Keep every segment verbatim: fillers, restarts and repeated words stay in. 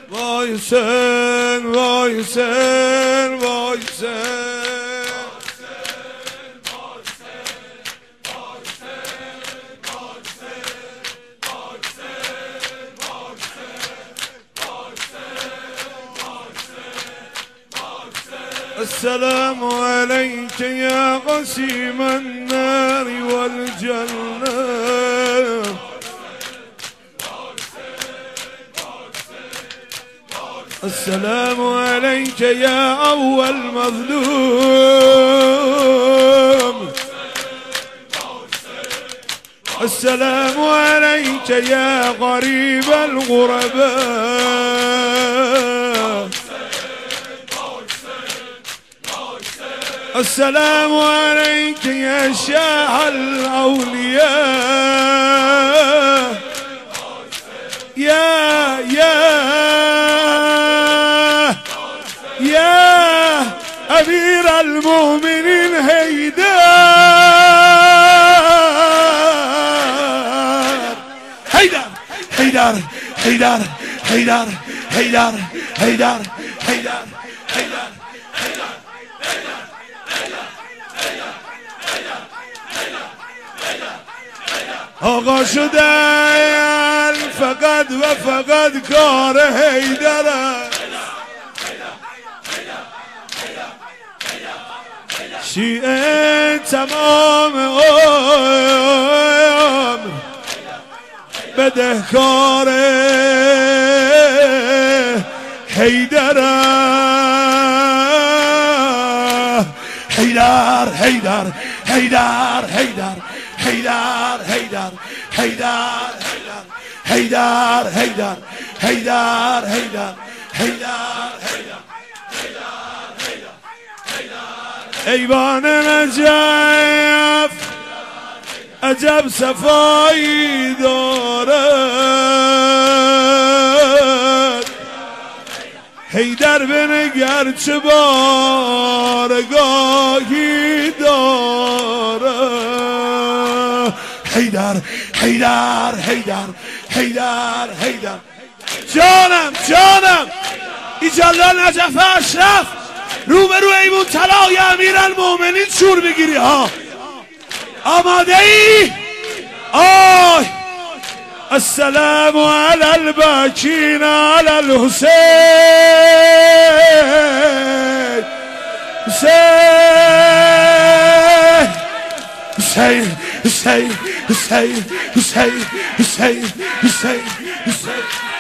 وای حسین وای حسین وای حسین السلام عليك يا قسيم النار والجنة السلام عليك يا أول مظلوم السلام عليك يا غريب الغرباء السلام عليك يا شاه الأولياء يا يا يا أمير المؤمنين هيدر هيدر هيدر هيدر هيدر هيدر هيدر هيدر آقا شدن فقط و فقط کار حیدره شیعه تمام عمر بدهکار حیدره حیدر حیدر حیدر حیدر حیدر حیدر حیدر حیدر حیدر حیدر حیدر حیدر ایوان نجف عجب صفایی دارد حیدر بنگر چه بارگاهی دارد حیدر حیدر حیدر حیدر حیدر جانم جانم ایجالله نجف اشرف روبرو ایمون طلای امیرالمومنین شور بگیری ها آماده ای؟ آی السلام علی الباکین علی الحسین حسین حسین حسین حسین حسین حسین حسین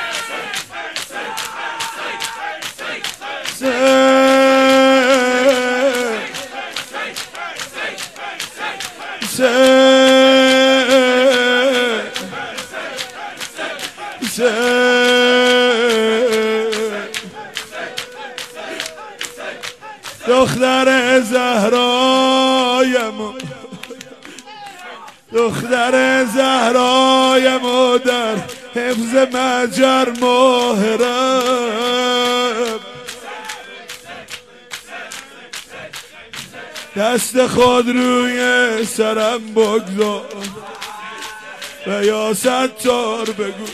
دختر زهرای دختر زهرای در حفظ مجر محرم دست خود روی سرم بگذار و یا ستار بگو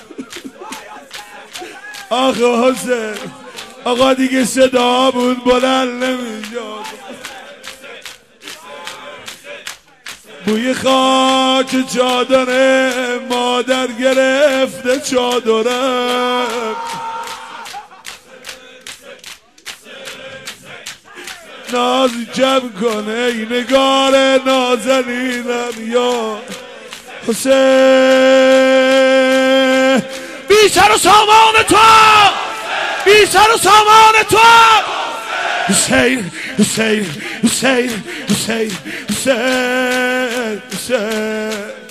آقا حسین آقا دیگه صدا بود بلند نمیشد بوی خاک چادر مادر گرفته چادرم ناز جمع کنه ای نگار نازنینم یا حسین بی سر و سامان تو بی سر و سامان تو حسین حسین حسین حسین حسین حسین